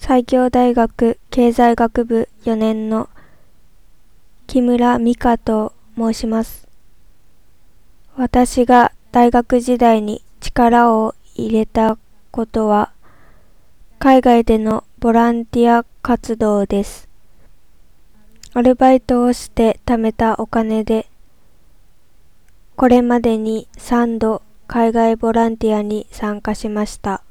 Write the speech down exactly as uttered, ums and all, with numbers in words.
西京大学経済学部よねんの木村美香と申します。私が大学時代に力を入れたことは、海外でのボランティア活動です。アルバイトをして貯めたお金で、これまでにさんど海外ボランティアに参加しました。